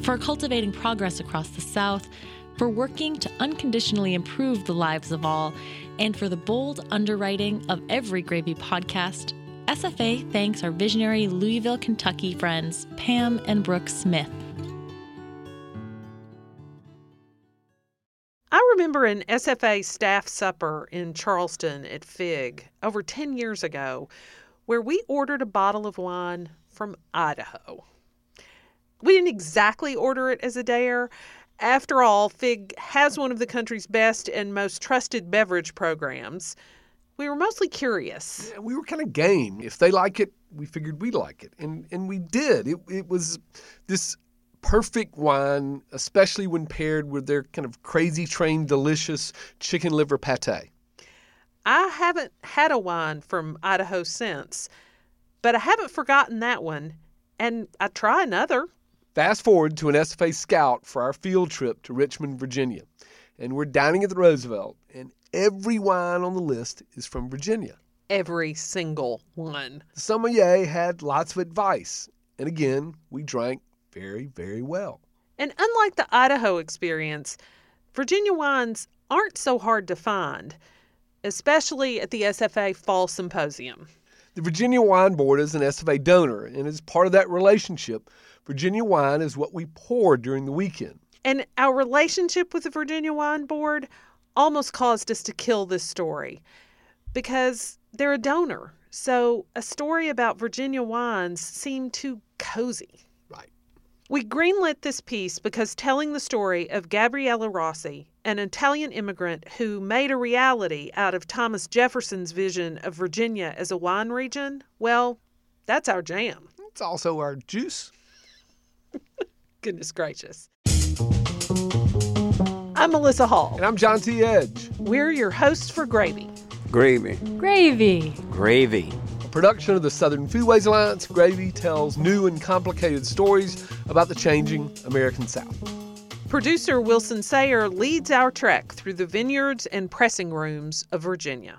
for cultivating progress across the South, for working to unconditionally improve the lives of all, and for the bold underwriting of every Gravy podcast, SFA thanks our visionary Louisville, Kentucky friends, Pam and Brooke Smith. I remember an SFA staff supper in Charleston at Fig over 10 years ago where we ordered a bottle of wine from Idaho. We didn't exactly order it as a dare. After all, Fig has one of the country's best and most trusted beverage programs. We were mostly curious. Yeah, we were kind of game. If they like it, we figured we'd like it. And we did. It was this perfect wine, especially when paired with their kind of Crazy Train delicious chicken liver pate. I haven't had a wine from Idaho since, but I haven't forgotten that one, and I'd try another. Fast forward to an SFA scout for our field trip to Richmond, Virginia. And we're dining at the Roosevelt, and every wine on the list is from Virginia. Every single one. The sommelier had lots of advice. And again, we drank very, very well. And unlike the Idaho experience, Virginia wines aren't so hard to find, especially at the SFA Fall Symposium. The Virginia Wine Board is an SFA donor, and as part of that relationship, Virginia wine is what we pour during the weekend. And our relationship with the Virginia Wine Board almost caused us to kill this story because they're a donor. So a story about Virginia wines seemed too cozy. Right. We greenlit this piece because telling the story of Gabriella Rossi, an Italian immigrant who made a reality out of Thomas Jefferson's vision of Virginia as a wine region, well, that's our jam. It's also our juice. Goodness gracious. I'm Melissa Hall. And I'm John T. Edge. We're your hosts for Gravy. Gravy. Gravy. Gravy. A production of the Southern Foodways Alliance, Gravy tells new and complicated stories about the changing American South. Producer Wilson Sayer leads our trek through the vineyards and pressing rooms of Virginia.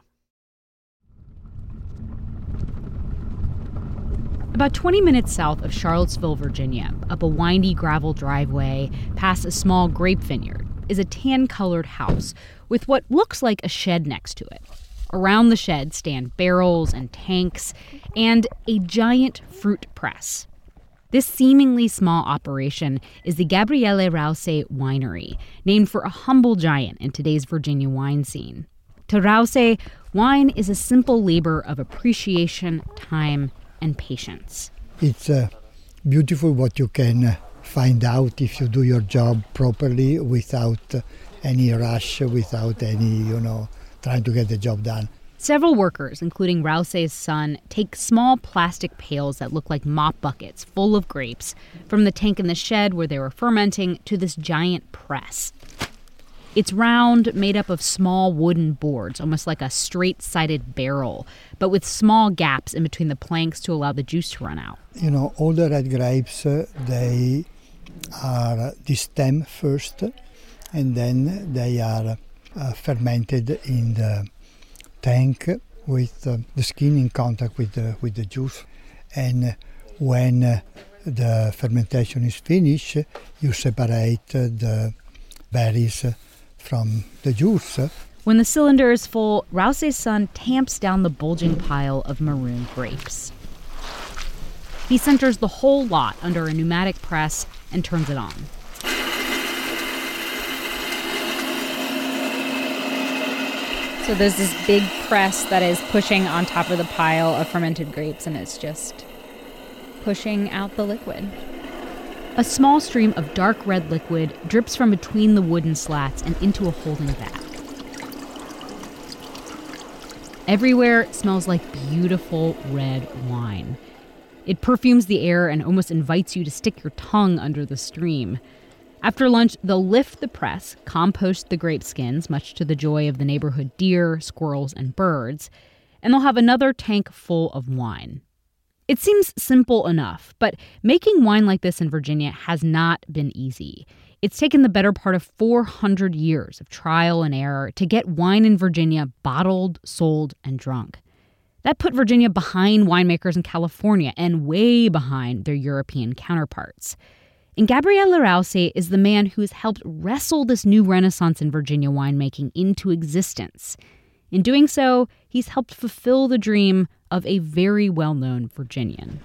About 20 minutes south of Charlottesville, Virginia, up a windy gravel driveway past a small grape vineyard, is a tan-colored house with what looks like a shed next to it. Around the shed stand barrels and tanks and a giant fruit press. This seemingly small operation is the Gabriele Rouse Winery, named for a humble giant in today's Virginia wine scene. To Rouse, wine is a simple labor of appreciation, time, and patience. It's beautiful what you can find out if you do your job properly without any rush, without any, trying to get the job done. Several workers, including Rouse's son, take small plastic pails that look like mop buckets full of grapes from the tank in the shed where they were fermenting to this giant press. It's round, made up of small wooden boards, almost like a straight-sided barrel, but with small gaps in between the planks to allow the juice to run out. All the red grapes, they are destemmed first, and then they are fermented in the tank with the skin in contact with the juice. And when the fermentation is finished, you separate the berries from the juice. When the cylinder is full, Rouse's son tamps down the bulging pile of maroon grapes. He centers the whole lot under a pneumatic press and turns it on. So there's this big press that is pushing on top of the pile of fermented grapes, and it's just pushing out the liquid. A small stream of dark red liquid drips from between the wooden slats and into a holding vat. Everywhere it smells like beautiful red wine. It perfumes the air and almost invites you to stick your tongue under the stream. After lunch, they'll lift the press, compost the grape skins, much to the joy of the neighborhood deer, squirrels, and birds, and they'll have another tank full of wine. It seems simple enough, but making wine like this in Virginia has not been easy. It's taken the better part of 400 years of trial and error to get wine in Virginia bottled, sold, and drunk. That put Virginia behind winemakers in California and way behind their European counterparts. And Gabriele Rouse is the man who's helped wrestle this new renaissance in Virginia winemaking into existence. In doing so, he's helped fulfill the dream of a very well-known Virginian.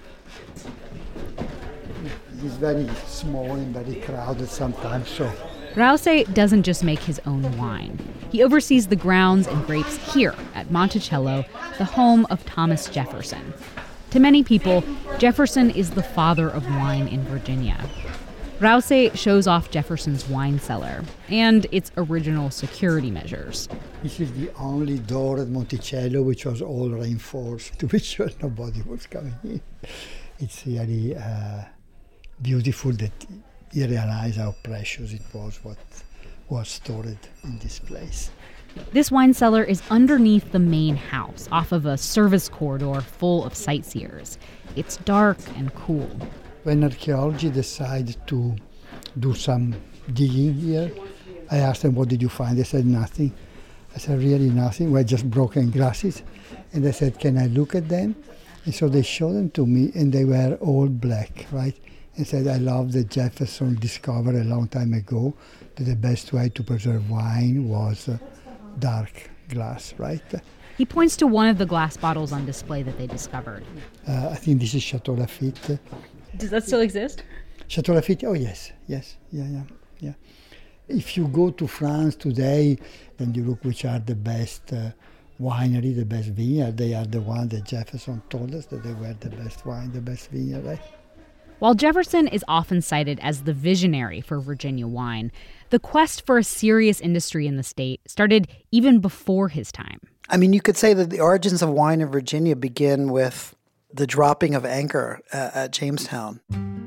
It's very small and very crowded sometimes, so... Rouse doesn't just make his own wine. He oversees the grounds and grapes here at Monticello, the home of Thomas Jefferson. To many people, Jefferson is the father of wine in Virginia. Rouse shows off Jefferson's wine cellar and its original security measures. This is the only door at Monticello which was all reinforced to be sure nobody was coming in. It's really beautiful that you realize how precious it was what was stored in this place. This wine cellar is underneath the main house, off of a service corridor full of sightseers. It's dark and cool. When archaeology decided to do some digging here, I asked them, what did you find? They said, nothing. I said, really nothing? Well, just broken glasses. And they said, can I look at them? And so they showed them to me, and they were all black, right? And said, I love that Jefferson discovered a long time ago that the best way to preserve wine was dark glass, right? He points to one of the glass bottles on display that they discovered. I think this is Chateau Lafite. Does that still exist? Chateau Lafite? Oh, yes. Yeah. If you go to France today, then you look which are the best winery, the best vineyard. They are the one that Jefferson told us that they were the best wine, the best vineyard, right? While Jefferson is often cited as the visionary for Virginia wine, the quest for a serious industry in the state started even before his time. I mean, you could say that the origins of wine in Virginia begin with the dropping of anchor at Jamestown.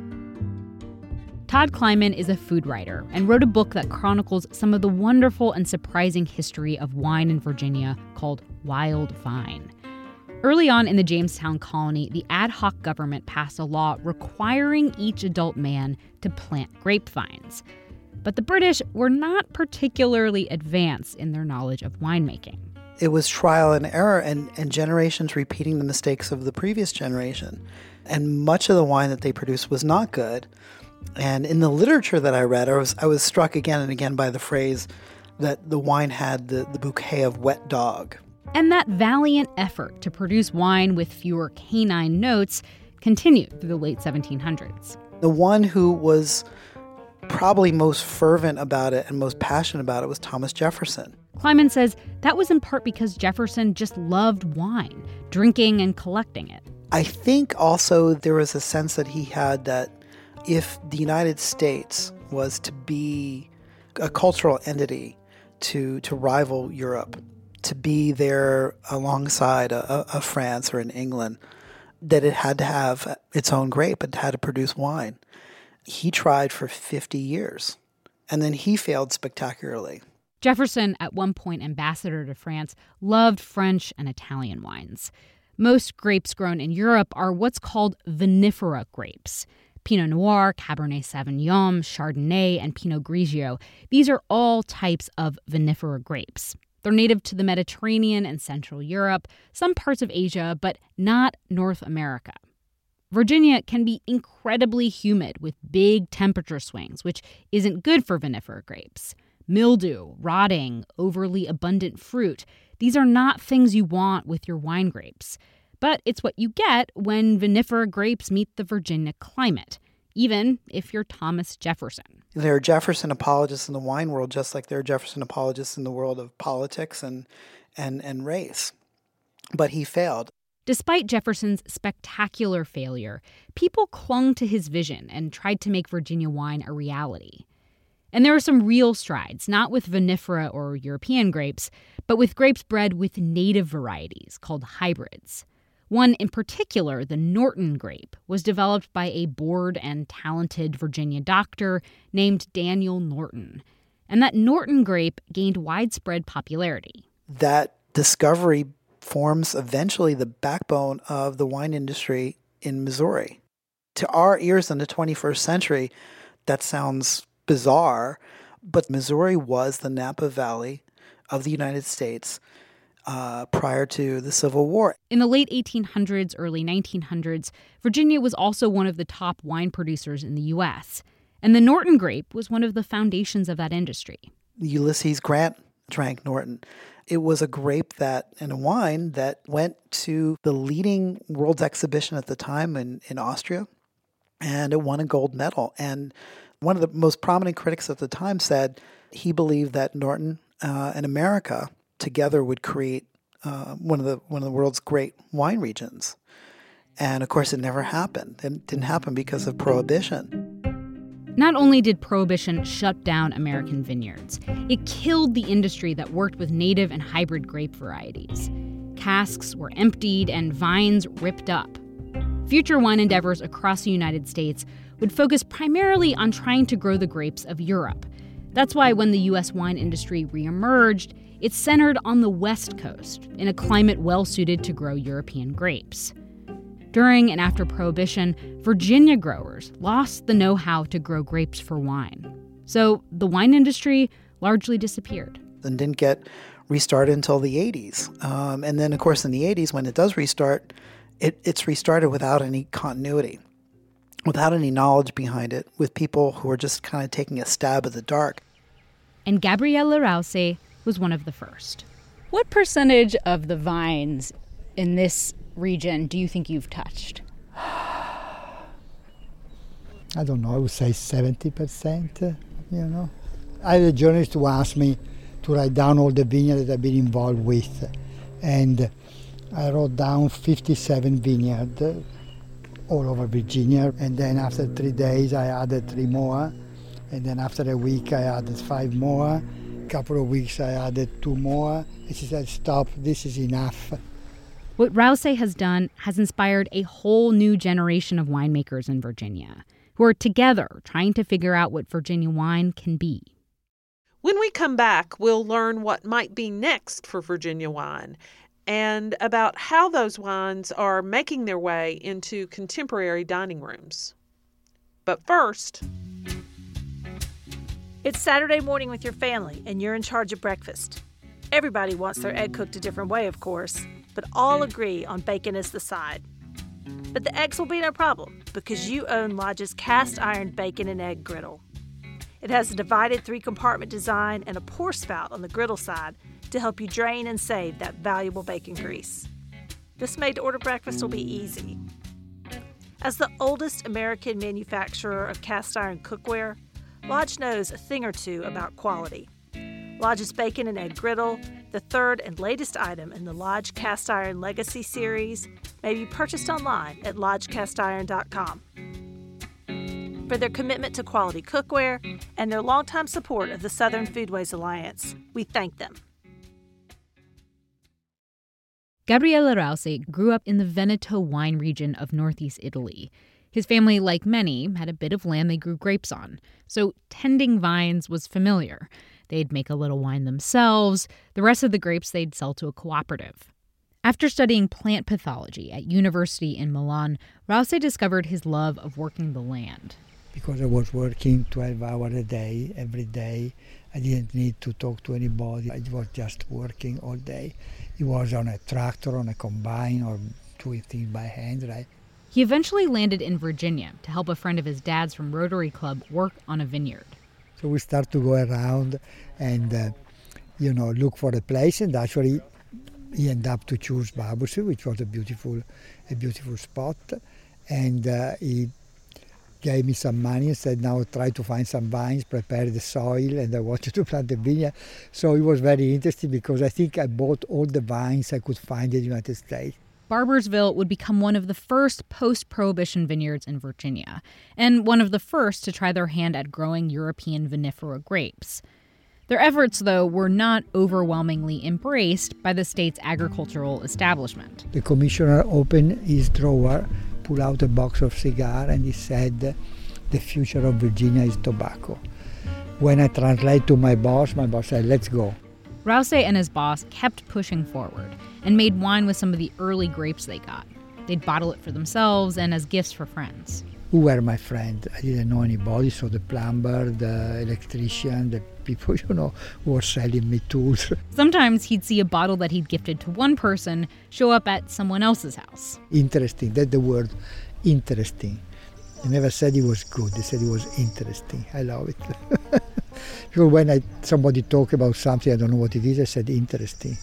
Todd Kleiman is a food writer and wrote a book that chronicles some of the wonderful and surprising history of wine in Virginia called Wild Vine. Early on in the Jamestown colony, the ad hoc government passed a law requiring each adult man to plant grapevines. But the British were not particularly advanced in their knowledge of winemaking. It was trial and error and generations repeating the mistakes of the previous generation. And much of the wine that they produced was not good. And in the literature that I read, I was struck again and again by the phrase that the wine had the bouquet of wet dog. And that valiant effort to produce wine with fewer canine notes continued through the late 1700s. The one who was probably most fervent about it and most passionate about it was Thomas Jefferson. Kleiman says that was in part because Jefferson just loved wine, drinking and collecting it. I think also there was a sense that he had that if the United States was to be a cultural entity to rival Europe, to be there alongside a France or an England, that it had to have its own grape. It had to produce wine. He tried for 50 years, and then he failed spectacularly. Jefferson, at one point ambassador to France, loved French and Italian wines. Most grapes grown in Europe are what's called vinifera grapes. Pinot Noir, Cabernet Sauvignon, Chardonnay, and Pinot Grigio. These are all types of vinifera grapes. They're native to the Mediterranean and Central Europe, some parts of Asia, but not North America. Virginia can be incredibly humid with big temperature swings, which isn't good for vinifera grapes. Mildew, rotting, overly abundant fruit, these are not things you want with your wine grapes. But it's what you get when vinifera grapes meet the Virginia climate, even if you're Thomas Jefferson. There are Jefferson apologists in the wine world, just like there are Jefferson apologists in the world of politics and race. But he failed. Despite Jefferson's spectacular failure, people clung to his vision and tried to make Virginia wine a reality. And there were some real strides, not with vinifera or European grapes, but with grapes bred with native varieties called hybrids. One in particular, the Norton grape, was developed by a bored and talented Virginia doctor named Daniel Norton. And that Norton grape gained widespread popularity. That discovery forms eventually the backbone of the wine industry in Missouri. To our ears in the 21st century, that sounds bizarre, but Missouri was the Napa Valley of the United States prior to the Civil War. In the late 1800s, early 1900s, Virginia was also one of the top wine producers in the U.S. And the Norton grape was one of the foundations of that industry. Ulysses Grant drank Norton. It was a grape and a wine that went to the leading world's exhibition at the time in Austria, and it won a gold medal. And one of the most prominent critics at the time said he believed that Norton and America together would create one of the world's great wine regions. And of course, it never happened. It didn't happen because of Prohibition. Not only did Prohibition shut down American vineyards, it killed the industry that worked with native and hybrid grape varieties. Casks were emptied and vines ripped up. Future wine endeavors across the United States would focus primarily on trying to grow the grapes of Europe. That's why when the U.S. wine industry reemerged, it centered on the West Coast, in a climate well-suited to grow European grapes. During and after Prohibition, Virginia growers lost the know-how to grow grapes for wine. So the wine industry largely disappeared. And didn't get restarted until the 80s. And then, of course, in the 80s, when it does restart, it's restarted without any continuity, without any knowledge behind it, with people who are just kind of taking a stab at the dark. And Gabrielle Rouse was one of the first. What percentage of the vines in this region do you think you've touched? I don't know, I would say 70%, I had a journalist who asked me to write down all the vineyards that I've been involved with. And I wrote down 57 vineyards all over Virginia. And then after 3 days, I added 3 more. And then after a week, I added 5 more. A couple of weeks, I added 2 more. And she said, stop, this is enough. What Rouse has done has inspired a whole new generation of winemakers in Virginia who are together trying to figure out what Virginia wine can be. When we come back, we'll learn what might be next for Virginia wine and about how those wines are making their way into contemporary dining rooms. But first, it's Saturday morning with your family and you're in charge of breakfast. Everybody wants their egg cooked a different way, of course, but all agree on bacon as the side. But the eggs will be no problem because you own Lodge's cast iron bacon and egg griddle. It has a divided 3-compartment design and a pour spout on the griddle side to help you drain and save that valuable bacon grease. This made-to-order breakfast will be easy. As the oldest American manufacturer of cast iron cookware, Lodge knows a thing or two about quality. Lodge's Bacon and Egg Griddle, the third and latest item in the Lodge Cast Iron Legacy series, may be purchased online at lodgecastiron.com. For their commitment to quality cookware and their longtime support of the Southern Foodways Alliance, we thank them. Gabriele Rouse grew up in the Veneto wine region of northeast Italy. His family, like many, had a bit of land they grew grapes on, so tending vines was familiar. They'd make a little wine themselves. The rest of the grapes they'd sell to a cooperative. After studying plant pathology at university in Milan, Rouse discovered his love of working the land. Because I was working 12 hours a day, every day. I didn't need to talk to anybody. I was just working all day. It was on a tractor, on a combine, or doing things by hand, right? He eventually landed in Virginia to help a friend of his dad's from Rotary Club work on a vineyard. So we start to go around and, look for a place. And actually, he ended up to choose Barbusse, which was a beautiful spot. And he gave me some money and said, now try to find some vines, prepare the soil, and I want you to plant a vineyard. So it was very interesting because I think I bought all the vines I could find in the United States. Barboursville would become one of the first post-Prohibition vineyards in Virginia, and one of the first to try their hand at growing European vinifera grapes. Their efforts, though, were not overwhelmingly embraced by the state's agricultural establishment. The commissioner opened his drawer, pulled out a box of cigars, and he said, the future of Virginia is tobacco. When I translate to my boss said, let's go. Rouse and his boss kept pushing forward and made wine with some of the early grapes they got. They'd bottle it for themselves and as gifts for friends. Who were my friends? I didn't know anybody, so the plumber, the electrician, the people, who were selling me tools. Sometimes he'd see a bottle that he'd gifted to one person show up at someone else's house. Interesting, that's the word, interesting. They never said it was good. They said it was interesting. I love it. Because when somebody talk about something, I don't know what it is, I said interesting.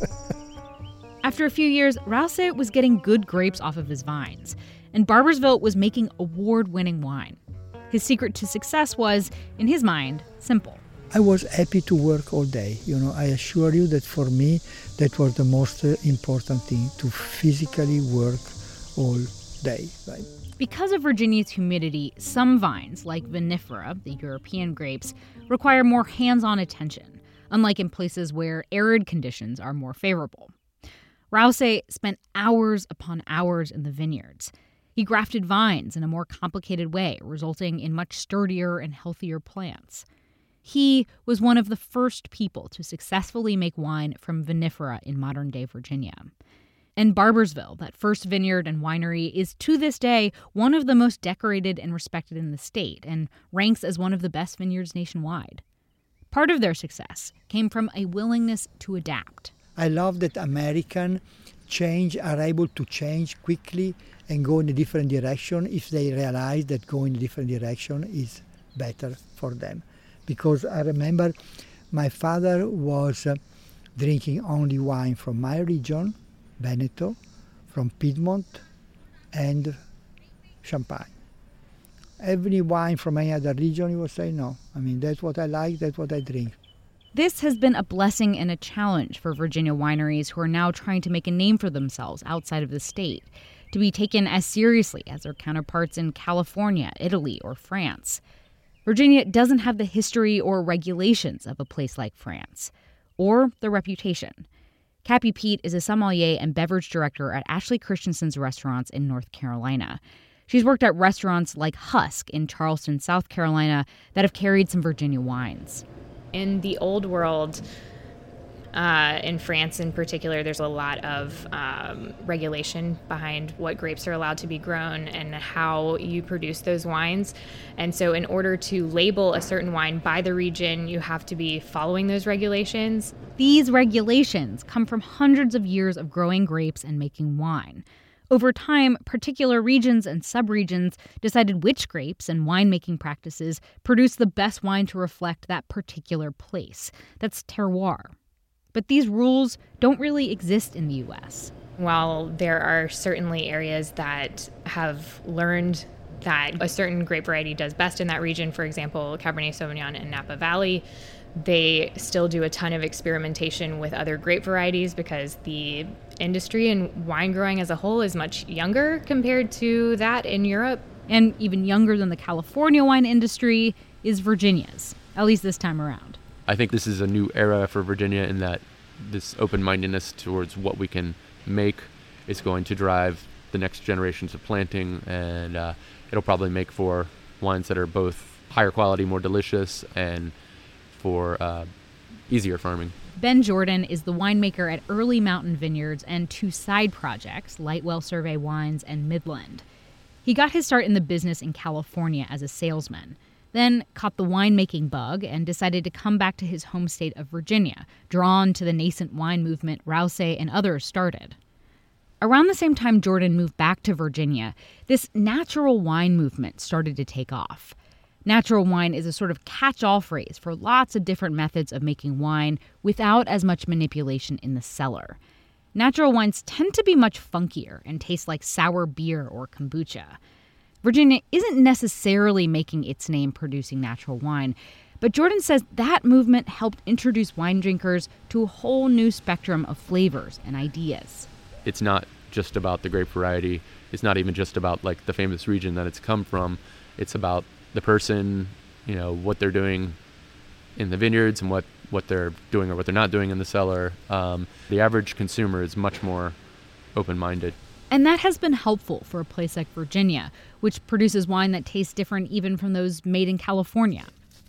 After a few years, Rouse was getting good grapes off of his vines, and Barboursville was making award-winning wine. His secret to success was, in his mind, simple. I was happy to work all day. I assure you that for me, that was the most important thing, to physically work all day. Right? Because of Virginia's humidity, some vines, like vinifera, the European grapes, require more hands-on attention, unlike in places where arid conditions are more favorable. Rouse spent hours upon hours in the vineyards. He grafted vines in a more complicated way, resulting in much sturdier and healthier plants. He was one of the first people to successfully make wine from vinifera in modern-day Virginia. And Barboursville, that first vineyard and winery, is to this day one of the most decorated and respected in the state and ranks as one of the best vineyards nationwide. Part of their success came from a willingness to adapt. I love that Americans are able to change quickly and go in a different direction if they realize that going in a different direction is better for them. Because I remember my father was drinking only wine from my region, Veneto, from Piedmont, and Champagne. Every wine from any other region, he would say, no. That's what I like, that's what I drink. This has been a blessing and a challenge for Virginia wineries who are now trying to make a name for themselves outside of the state, to be taken as seriously as their counterparts in California, Italy, or France. Virginia doesn't have the history or regulations of a place like France, or the reputation. Kappy Peet is a sommelier and beverage director at Ashley Christensen's restaurants in North Carolina. She's worked at restaurants like Husk in Charleston, South Carolina, that have carried some Virginia wines. In the old world, in France in particular, there's a lot of regulation behind what grapes are allowed to be grown and how you produce those wines. And so in order to label a certain wine by the region, you have to be following those regulations. These regulations come from hundreds of years of growing grapes and making wine. Over time, particular regions and subregions decided which grapes and winemaking practices produce the best wine to reflect that particular place. That's terroir. But these rules don't really exist in the U.S. While there are certainly areas that have learned that a certain grape variety does best in that region, for example, Cabernet Sauvignon in Napa Valley, they still do a ton of experimentation with other grape varieties because the industry and wine growing as a whole is much younger compared to that in Europe. And even younger than the California wine industry is Virginia's, at least this time around. I think this is a new era for Virginia in that this open-mindedness towards what we can make is going to drive the next generations of planting, and it'll probably make for wines that are both higher quality, more delicious, and for easier farming. Ben Jordan is the winemaker at Early Mountain Vineyards and two side projects, Lightwell Survey Wines and Midland. He got his start in the business in California as a salesman, then caught the winemaking bug and decided to come back to his home state of Virginia, drawn to the nascent wine movement Rouse and others started. Around the same time Jordan moved back to Virginia, this natural wine movement started to take off. Natural wine is a sort of catch-all phrase for lots of different methods of making wine without as much manipulation in the cellar. Natural wines tend to be much funkier and taste like sour beer or kombucha. Virginia isn't necessarily making its name producing natural wine, but Jordan says that movement helped introduce wine drinkers to a whole new spectrum of flavors and ideas. It's not just about the grape variety. It's not even just about like the famous region that it's come from. It's about the person, what they're doing in the vineyards and what they're doing or what they're not doing in the cellar. The average consumer is much more open-minded. And that has been helpful for a place like Virginia, which produces wine that tastes different even from those made in California.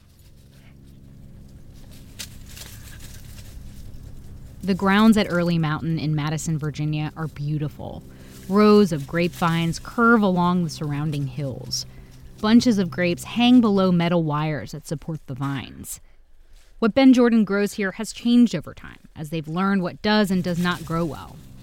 The grounds at Early Mountain in Madison, Virginia are beautiful. Rows of grapevines curve along the surrounding hills. Bunches of grapes hang below metal wires that support the vines. What Ben Jordan grows here has changed over time as they've learned what does and does not grow well.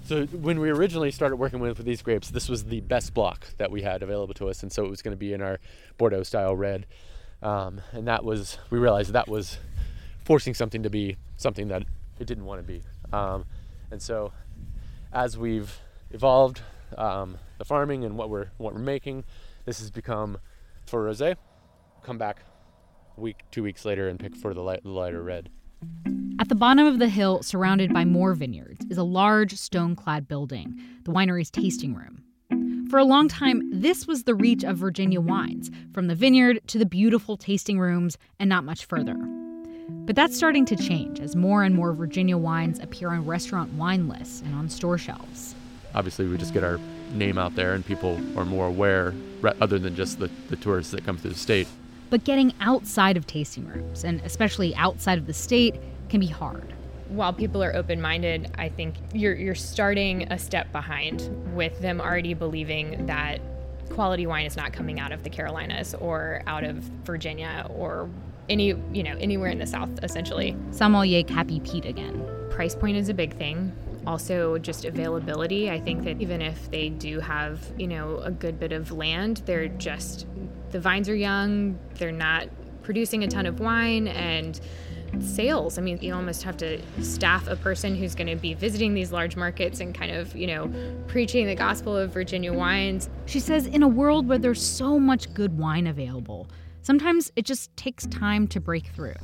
So when we originally started working with these grapes, this was the best block that we had available to us, and so it was going to be in our Bordeaux style red. And we realized that was forcing something to be something that it didn't want to be. And so as we've evolved the farming and what we're making, this has become for rosé. Come back 2 weeks later and pick for the lighter red. At the bottom of the hill, surrounded by more vineyards, is a large stone-clad building, the winery's tasting room. For a long time, this was the reach of Virginia wines, from the vineyard to the beautiful tasting rooms and not much further. But that's starting to change as more and more Virginia wines appear on restaurant wine lists and on store shelves. Obviously, we just get our name out there and people are more aware, other than just the tourists that come through the state. But getting outside of tasting rooms, and especially outside of the state, can be hard. While people are open-minded, I think you're starting a step behind with them already believing that quality wine is not coming out of the Carolinas or out of Virginia or anywhere in the South, essentially. Sommelier Happy Pete again. Price point is a big thing. Also, just availability. I think that even if they do have, a good bit of land, the vines are young, they're not producing a ton of wine, and sales. I mean, you almost have to staff a person who's going to be visiting these large markets and kind of, preaching the gospel of Virginia wines. She says in a world where there's so much good wine available, sometimes it just takes time to break through.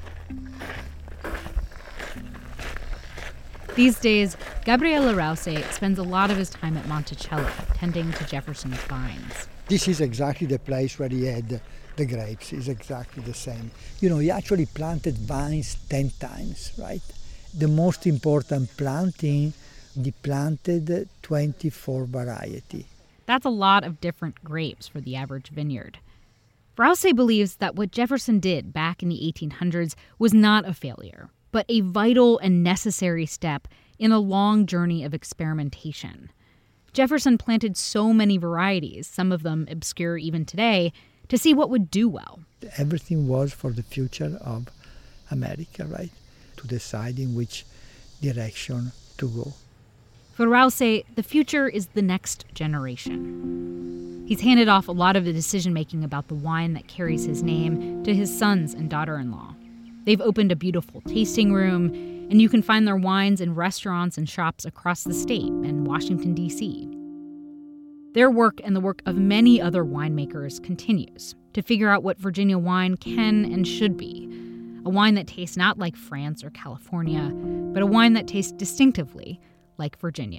These days, Gabriele Rouse spends a lot of his time at Monticello, tending to Jefferson's vines. This is exactly the place where he had the grapes. It's exactly the same. He actually planted vines 10 times, right? The most important planting, he planted 24 variety. That's a lot of different grapes for the average vineyard. Rouse believes that what Jefferson did back in the 1800s was not a failure, but a vital and necessary step in a long journey of experimentation. Jefferson planted so many varieties, some of them obscure even today, to see what would do well. Everything was for the future of America, right? To decide in which direction to go. For Rouse, the future is the next generation. He's handed off a lot of the decision-making about the wine that carries his name to his sons and daughter-in-law. They've opened a beautiful tasting room, and you can find their wines in restaurants and shops across the state and Washington, D.C. Their work and the work of many other winemakers continues to figure out what Virginia wine can and should be. A wine that tastes not like France or California, but a wine that tastes distinctively like Virginia.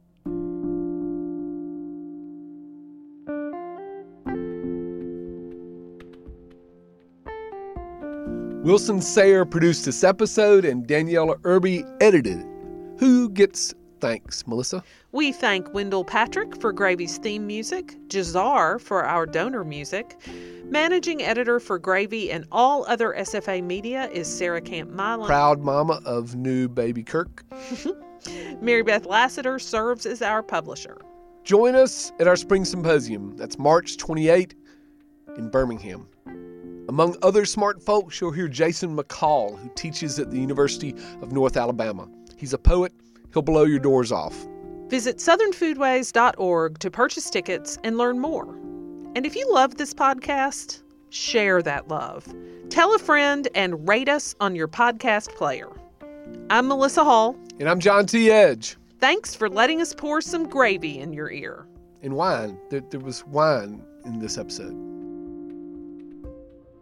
Wilson Sayre produced this episode and Daniela Irby edited it. Who gets thanks, Melissa? We thank Wendell Patrick for Gravy's theme music, Jazar for our donor music. Managing editor for Gravy and all other SFA media is Sarah Camp Milan. Proud mama of new baby Kirk. Mary Beth Lassiter serves as our publisher. Join us at our spring symposium. That's March 28 in Birmingham. Among other smart folks, you'll hear Jason McCall, who teaches at the University of North Alabama. He's a poet. He'll blow your doors off. Visit southernfoodways.org to purchase tickets and learn more. And if you love this podcast, share that love. Tell a friend and rate us on your podcast player. I'm Melissa Hall. And I'm John T. Edge. Thanks for letting us pour some gravy in your ear. And wine. There was wine in this episode.